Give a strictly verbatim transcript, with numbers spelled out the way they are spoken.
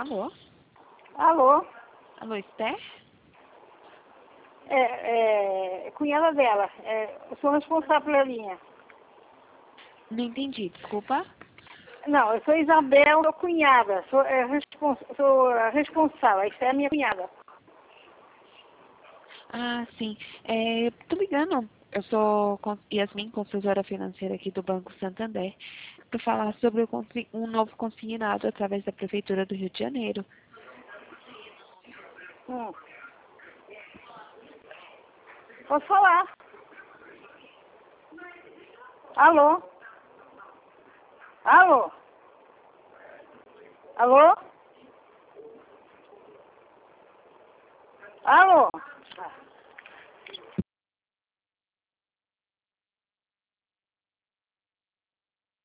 Alô? Alô? Alô, Esther? É, é cunhada dela. É, eu sou responsável pela linha. Não entendi, desculpa. Não, eu sou Isabel, sou cunhada. Sou, é, respons sou a responsável. Esta é a minha cunhada. Ah, sim. É, tô ligando. Eu sou con- Yasmin, consultora financeira aqui do Banco Santander, para falar sobre o consi- um novo consignado através da Prefeitura do Rio de Janeiro. Hum. Posso falar? Alô? Alô? Alô? Alô?